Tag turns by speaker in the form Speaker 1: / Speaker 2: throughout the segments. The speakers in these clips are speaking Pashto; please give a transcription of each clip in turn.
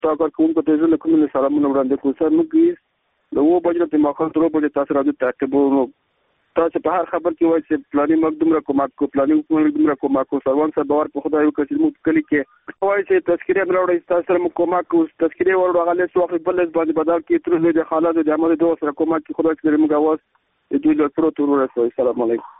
Speaker 1: تا کارکوونکو ته زه له کومې سلامونه وړاندې کوم. سر موږ د 9 بجې د ماښام تر 9 بجې تاسو راځو تعقیبوو. تاسو په هر خبر کې وایي چې پلاني موږ دومره کومک کو، پلاني موږ دومره کومک کو. سروان صاحب باور په خدای وکړي چې موږ کلی کې وایي چې تذکیره راوړی، تاسو سره موږ کومک کو. تذکیره ورو غلې سوخ بل باندې بدل کې تر دې حالات د عمل دوه سره کومک کې خدای دې موږ اواز دې له پروت ورسوي. السلام علیکم.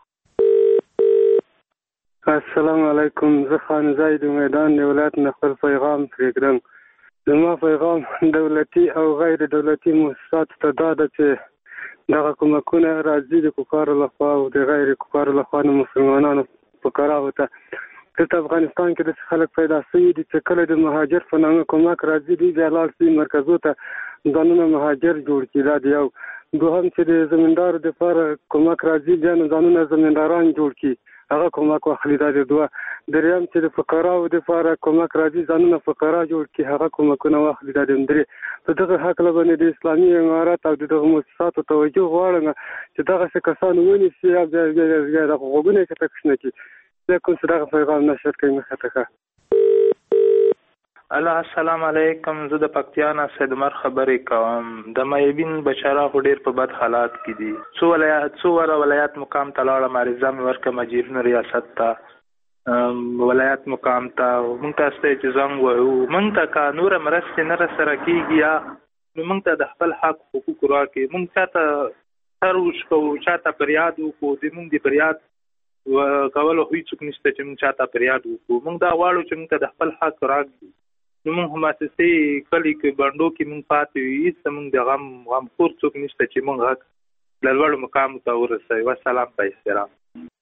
Speaker 2: السلام علیکم. زه خان زید میدان د ولایت نه خپل پیغام پرېږدم. زما پیغام دولتي او غیر دولتي مؤسسات ته دا ده چې دغه کومکونه راځي د کفارو لخوا او د غیر کفارو لخوا د مسلمانانو فقراو ته. دلته افغانستان کې داسې خلک پیدا شوي دي چې کله د مهاجر په نامه کومک راځي دوی بیا لاړ شي مرکزو ته ځانونه مهاجر جوړ کړي. دا د یو. دوهم چې د زمیندارو دپاره کومک راځي بیا نو ځانونه زمینداران جوړ کړي، هغه کومک واخلي. دا د دوه. دریم چې د فقراو دپاره کومک راځي ځانونه فقرا جوړ کړي، هغه کومکونه واخلي. دا د درې. په دغه هکله باندې د اسلامي امارات او دغه مؤسساتو توجه غواړم چې دغسې کسان ونیسي او بیا دغه غوږونه یې که تکش نه کړي. زه کوم چې دغه پیغام نشر کوي مخې ته ښه.
Speaker 3: السلام علیکم. زه د پکتیا نه سید عمر خبرې کوم. د مایبین بچاره خو ډېر په بد حالات کې دي. څو ولایات مقام ته لاړم، عریضه مې ورکړه مجیرونو ریاست ته، ولایت مقام ته. موږ ته ستاسو چې زنګ وایو، موږ ته که نوره مرستې نه راسره کېږي یا نو موږ ته د خپل حق حقوق راکړي. موږ چاته سر وشکوو، چاته فریاد وکړو. د موږ د فریاد کولو خو هېڅوک نشته چې موږ چاته فریاد وکړو. موږ دا غواړو چې موږ ته د خپل حق راکړي. نو موږ مؤسسې کلي کې بنډو کې موږ پاتې وي، هېڅ موږ د غمخور څوک نشته چې موږ حق له لوړو مقامو ته ورسوي. والسلام په احترام.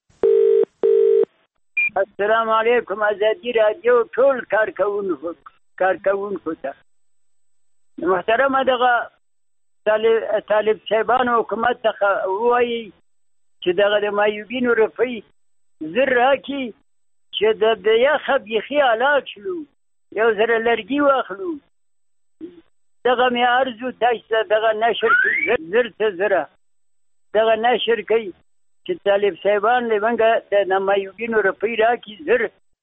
Speaker 4: السلام علیکم. ازادي راډیو ټول کارکوونکو ته محترمه دغه طالب صاحبانو حکومت څخه ووایي چې دغه د مایوبینو روپۍ زر راکړي چې د یخه بیخي هلاک شلو، 1000 لرګي واخلو. دغه مې عرضو تاسو ته دغه نشر کوي، زر ته زره دغه نشر کوي چې طالب صاحبان له موږ د مایوبینو روپۍ راکړي زر.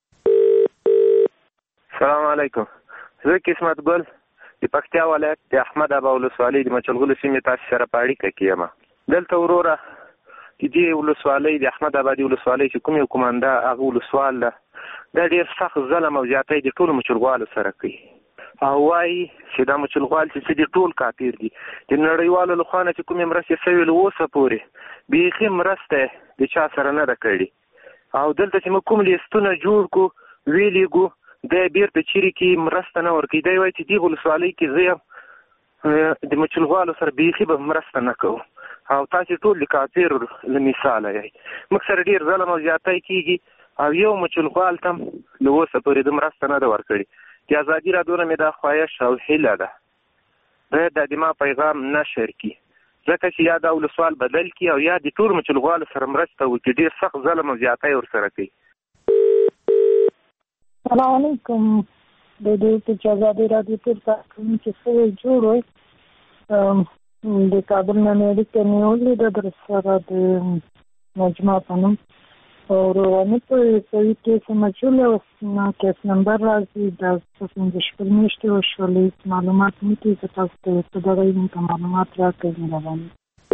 Speaker 5: السلام علیکم. زه قسمت ګل د پکتیا ولایت د احمد ابا ولسوالۍ د مچلغلو سیمې تاسو سره په اړیکه کې یم. دلته وروره د دې ولسوالۍ د احمد ابا د ولسوالۍ چې کوم یو کومانده هغه ولسوال ده، دا ډېر سخت ظلم او زیاتی د ټولو مچلغوالو سره کوي او وایي چې دا مچلغوال چې دي ټول کافر دي. د نړیوالو لخوا نه چې کومې مرستې شوې له اوسه پورې بیخي مرسته د چا سره نه ده کړې. او دلته چې موږ کوم لیستونه جوړ کړو ویلې ګو دی بیرته چیرې کې مرسته نه ورکوي. دی وایي چې دې ولسوالۍ کې زه یم د مچلغوالو سره بیخي به مرسته نه کوو او تاسې ټول د کافر له مثاله یئ. موږ سره ډېر ظلم او زیاتی کېږي او یو مچلغوال ته هم له اوسه پورې د مرسته نه ده ورکړې. د ازادي راډیو نه مې دا خواهش او هیله ده باید د ما پیغام نشر کړي، ځکه چې یا دا ولسوال بدل کړي او یا د ټول مچلغوالو سره مرسته وکړي. ډېر سخت ظلم او زیاتی ورسره کوي.
Speaker 6: السلام علیکم. د دې چې ازادي راډیو ټول کارکوونکي سره جوړ وي، د کابل نه مې اړیکه نیولې ده در سره د نجمه په نوم او رواني په سوي کیس مجهول او کیس نمبر راځي. دا 15 میاشتې وشولې. معلومات مې کې که تاسو ته دغه موږ معلومات راکړئ مهرباني.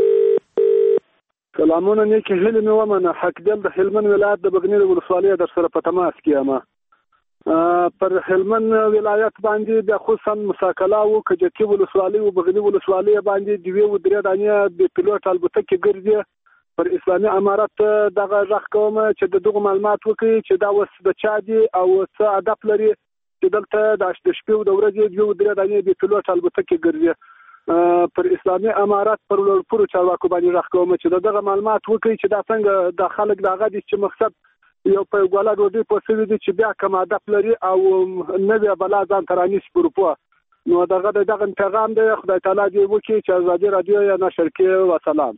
Speaker 1: سلامونه نیکې هیلې مې ومنه. حقدل د هلمند ولایت د بغنی د ولسوالۍ در سره په تماس کې یم. پر هلمند ولایت باندې د خصوصا مساکله و کجکی ولسوالۍ او بغنی ولسوالۍ باندې د ویو درې دانې د پیلوټ البتکې ګرځي. پر اسلامي امارت دغه ځخ کوم چې دغه معلومات وکړي چې دا وس د چا دي او څه هدف لري چې دلته د شپې او د ورځې د درې دانې د پیلوټ البتکې ګرځي. پر اسلامي امارت پر لوړپوړو چارواکو باندې ځخ کوم چې دغه معلومات وکړي چې دا څنګه د خلک دغه دي چې مقصد یو په ګولا ډوډۍ پوسوي دي چې بیا کوم هدف لري او نوې بلا ځان ترانیس پروپو. نو دغه پیغام دی. خدای تعالی دې وکړي چې ازادي راډیو یا نشر کړي. وسلام.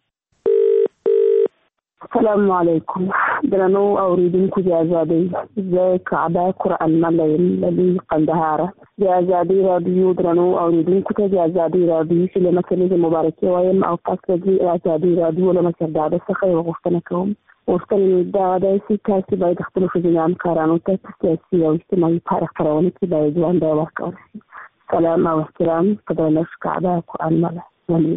Speaker 7: السلام علیکم. درنو اوریدونکو د ازادۍ، زه کعبه قرآن ملیم لدی قندهار. د ازادي راډیو درنو اوریدونکو ته د ازادي راډیو چې له مسلې مبارکي وایم او تاسو د ازادي راډیو له مسرداده څخه یو غوښتنه کوم. غوښتنې دا ده چې تاسو باید خپلو ښځینه همکارانو ته په سیاسي او اجتماعي خپرونو کې باید ونډه ورکړئ. سلام او احترام قدرنش کعبه قرآن مله ولي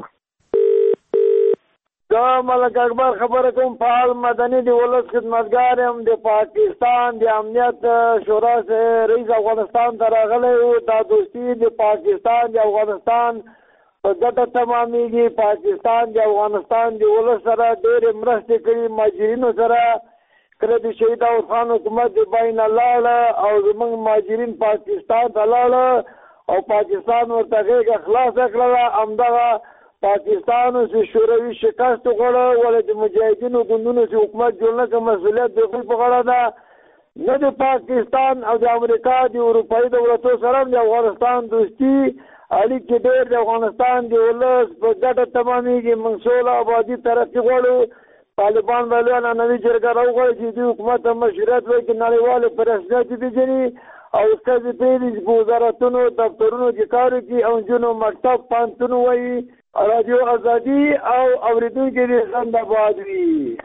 Speaker 8: دا ملک اکبر خبره کوم فعال مدني د ولس خدمتګار یم د پاکستان د امنیت شورا رئیس افغانستان ته راغلی و. دا دوستي د پاکستان د افغانستان په ګټه تمامېږي. پاکستان د افغانستان د ولس سره ډېرې مرستې کړي، مهاجرینو سره. کله د شهید داود خان حکومت د بین لاړه او زموږ مهاجرین پاکستان ته لاړه او پاکستان ورته غېږه خلاصه کړله. همدغه پاکستان سے شوروي شکست وکړه، ولې د مجاهدینو ګوندونو سے حکومت جوړ نه کړ. مسؤلیت د دوی په غاړه ده، نه د پاکستان او د امریکا د اروپایي دولتو سره د افغانستان دوستي اړیکې ډېر د افغانستان د ولس په ګټه تمامېږي. موږ سوله ابادي ترقي غواړو. طالبان به لویه نننۍ جرګه راوغواړي چې دوی حکومت ته مشروعیت ورکړي، نړیوالې په رسمیت وپېژني او ښځې پرېږدي په وزارتونو دفترونو کې کار وکړي او نجونو مکتب پوهنتون ووایي. رادیو ازادي او اورېدونکي دې زنده باد وي.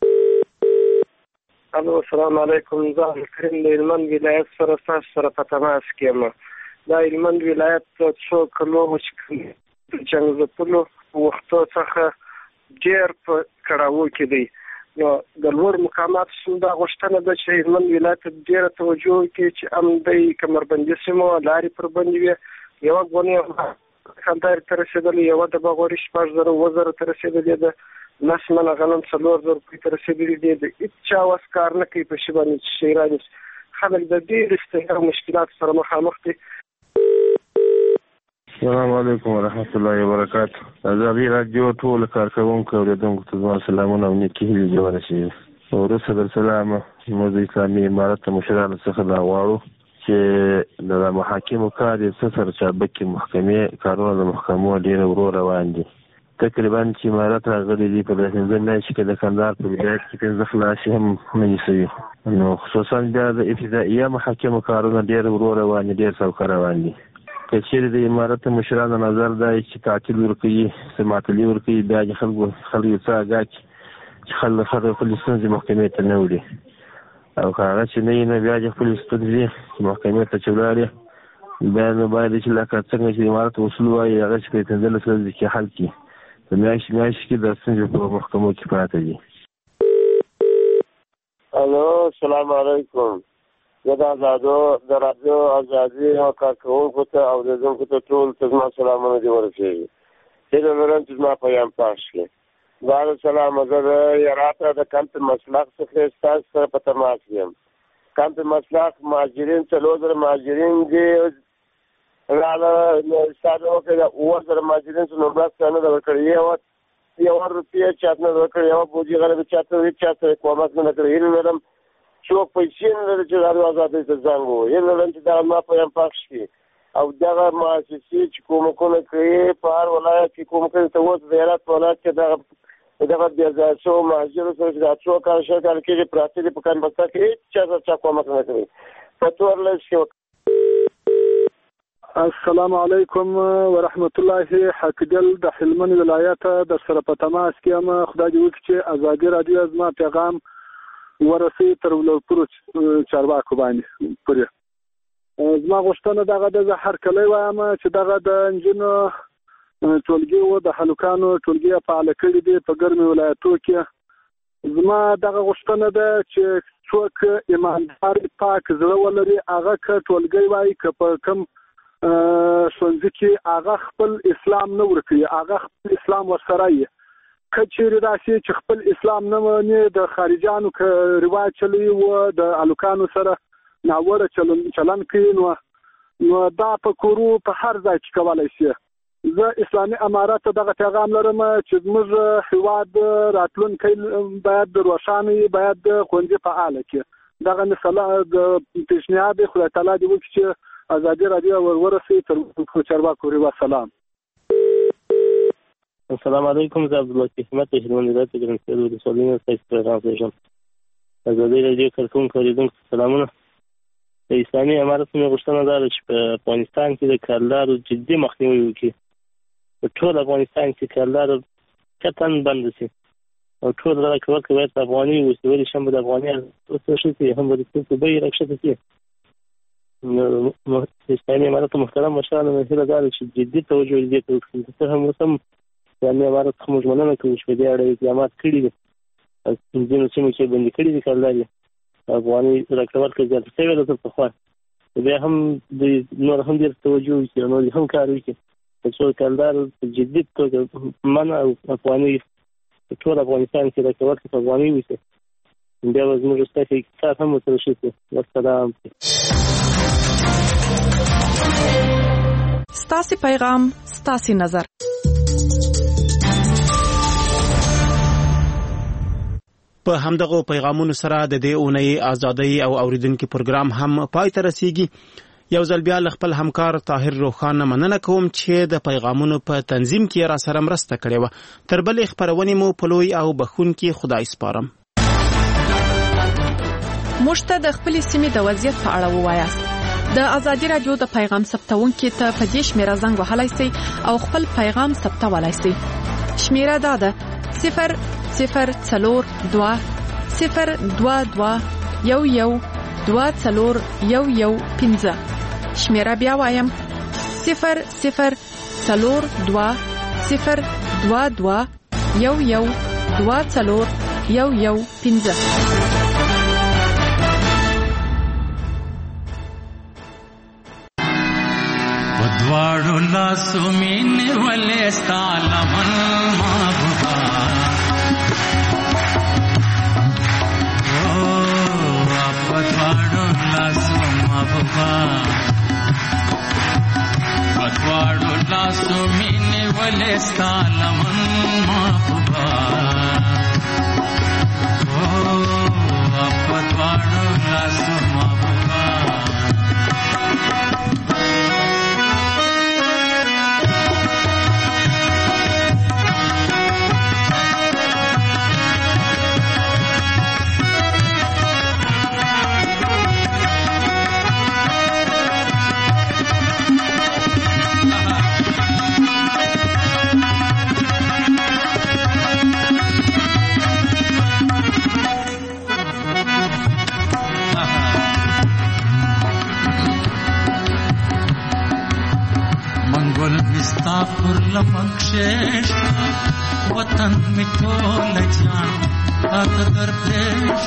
Speaker 9: الو السلام علیکم. زه کریم د هلمند ولایت سره ستاسو سره په تماس کې یم. دا هلمند ولایت څو کلو د جنګ ځپلو وختو څخه ډېر په کړاوو کې دی. نو د لوړ مقاماتو څخه دا غوښتنه ده چې هلمند ولایت ته ډېره توجه وکړي چې امن کمربندي سیمو لارې پر بندې وي. یوه ګونې کندهار ته رسېدلې، یوه د بغوري 6,000 ته رسېدلې ده، 10 منه غنم 4,000 روپۍ ته رسېدلې دي. د هېڅ چا وس کار نه کوي په شي باندې چې شی رانیسي. خلک د ډېرې ستړیا او مشکلاتو سره مخامخ دي.
Speaker 10: السلام علیکم ورحمت الله وبرکاته. ازادي راډیو ټول کارکوونکو اوریدونکو ته زما سلامونه او نیکې هیلې دې ورسېږي. وروسته در سلامه موږ د اسلامي امارت مشرانو څخه دا غواړو چې د محاکمو کار یې څه سره چابکي محکمې کارونه د محکمو ډېر ورو روان دي. تقریبا چې امارت راغلي دي په 15 میاشتو کې د کندهار په ولایت کې 15 خلاصې هم نه نیسوي. نو خصوصا بیا د ابتدائیه محاکمو کارونه ډېر ورو روان دي، ډېر سوکه روان دي. که چېرې د امارت مشرانو نظر دا چې تعطیل ورکوي، څه معطلي ورکوي، بیا د خلکو څه اګاه چې خلک خپلې ستونزې محکمې ته نه وړي، او که هغه چې نه وي نه بیا د خپلې ستونزې محکمې ته چې ولاړې بیا نو باید چې لکه څنګه چې امارت اصول وایي هغه چې په 15 ورځې کې حل کړي. په میاشتې کې د ستونزې په محکمو کې پراته دي.
Speaker 9: الو السلام علیکم. زه د رادیو ازادي او کارکوونکو ته او اورېدونکو ته ټول ته زما سلامونه دې ورسېږي. هیله لرم چې زما پیام پاش کړي. وعلیکم السلام. زه د هراته د کمپ مسلخ څخه ستاسو سره په تماس یم. کمپ مسلخ مهاجرین 4,000 مهاجرین دي راله ستاسو کې د 4,000 مهاجرین څخه مرسته نه ورکړي. یو روپیه چاته نه ورکړي، یو بوجي غره چاته کومک نه کړی. هیله لرم څوک پیسې نه لري چې رادیو ازادي ته زنګ ووهي. هیله لرم چې دا ما پیام پاک شي او دغه مؤسسې چې کومکونه کوي په هر ولایت کې کومکونه ته اوس د هرات په ولایت کې دغه بیا ځای شو مهاجرو سره چې دا څو کال شل کال کېږي پراته دي په کانبستا کې هېڅ چا کومک نه کوي. په تورلس کې
Speaker 1: السلام علیکم ورحمت الله. حقدل د هلمند ولایت در سره په تماس کې یم. خدای دې وکړي چې ازادي راډیو زما پیغام ورسي تر ولورپورو چارواکو باندې پورې. زما غوښتنه دغه ده، زه هر کله وایم چې دغه د نجونو ټولګي و د هلکانو ټولګي فعاله کړي دي په ګرمې ولایتو کې. زما دغه غوښتنه ده چې څوک ایماندار پاک زړه ولري هغه که ټولګي وایي که په کوم ښوونځي کې هغه خپل اسلام نه ورکوي، هغه خپل اسلام ورسره یي. که چېرې داسې چې خپل اسلام نه مني د خارجانو که رواج چلوي و د هلکانو سره ناوړه چلن کوي نو دا په کورو په هر ځای کې کولی شي. زه اسلامي امارت ته دغه پیغام لرم چې زموږ هېواد راتلونکی باید روښانه وي، باید ښوونځي فعاله کړي. دغه مثلا د پیشنهاد دی، خدای تعالی دې وکړي چې ازادي راډیو ورسوي تر چارواکو پورې. وسلام.
Speaker 11: السلام علیکم. زه عبداللطیف احمد د هلمند ولایت د ګرمسیر ولسوالۍ نه ستاسو پیغام پېژنم. ازادي راډیو کارکوونکو اورېدونکو ته سلامونه. د اسلامي امارت مې غوښتنه دا ده چې په افغانستان کې د کارلارو جدي مخنیوی وکړي. په ټول افغانستان کې کارلارو قطعا بند شي او ټول دغه کوکه باید افغاني اوسي، ولې شم د افغاني اوسه شي هم د څه به یې راکښته شي. اسلامي امارت محترم مشرانو مسله دا چې جدي توجه دې کوي ته هم سم اسلامي امارت موږ مننه کوو چې دې اړه اقدامات کړي دي ځینو سیمو کې باندې کړي دي کارداري افغاني راکړول کې ځل څه ویل ته خو بیا هم د نور هم ډیر توجه وکړي نو هم کار وکړي چې کاردار جدي توګه منع افغاني ټول افغانستان کې راکړول کې افغاني وي بیا زموږ ستاسو اقتصاد هم وترشي والسلام.
Speaker 12: ستاسو پیغام ستاسو نظر.
Speaker 13: په همدغه پیغامونو سره د دې اونۍ ازادۍ او اوریدونکو پروګرام هم پای ته رسیږي. یو ځل بیا خپل همکار طاهر روخان مننه کوم چې د پیغامونو په تنظیم کې را سره مرسته کړې و. تر بلې خبرونه مو په لوی او بخونکي خدای سپارم.
Speaker 12: مشته د خپل سیمې د وضعیت په اړه ووایاست. د ازادي رادیو د پیغام ثبتونکو ته په دې شمیره زنګ وهلای شئ او خپل پیغام ثبتولای شئ. شمیره دا ده 00422112215. شمیره بیا وایم 00422112215.
Speaker 14: ودواړو لاسو مینې ولې ستا لمن محبوبه ودواړو لاسو محبوبه ودواړو لاسو مینې ولې ستا لمن محبوبه ودواړو لاسو محبوبه پر لمکشش وطن می ټول جان اته در پېښ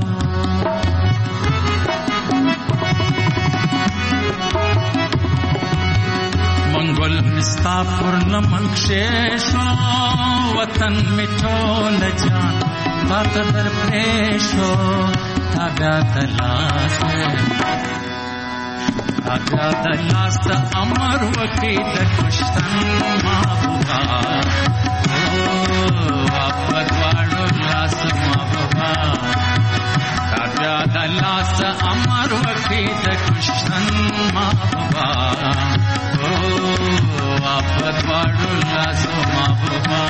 Speaker 14: منګل مستا پر لمکشش وطن می ټول جان اته در پېښ تابع تلاسه اګه د لاس امر وکي د کشتن محبوبا په دواړو لاس محبوبا اګه د لاس امر وکي د کشتن محبوبا په دواړو لاس محبوبا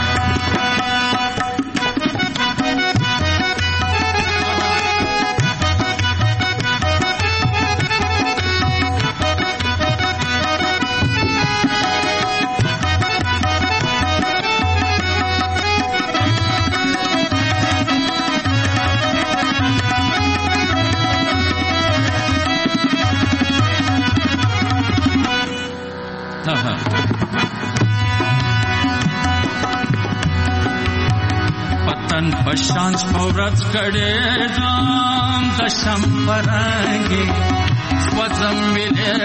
Speaker 14: پشانس پورت کړه ځان د شمپرانګي سوځم ویلې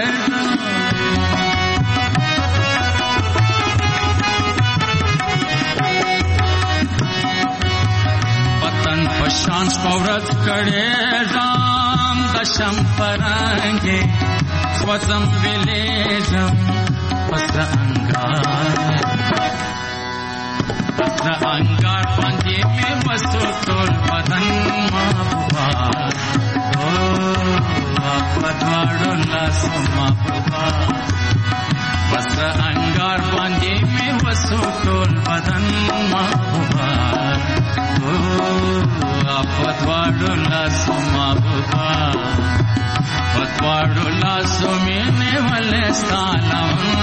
Speaker 14: پتن پشانس پورت کړه ځان د شمپرانګي سوځم ویلې پس انگار باندې مې وسو ټول بدن محبوبا پدواړو لاسو محبوبا پس انگار باندې مې وسو ټول بدن محبوبا پدواړو لاسو محبوبا پدواړو لاسو مې ولې ستانه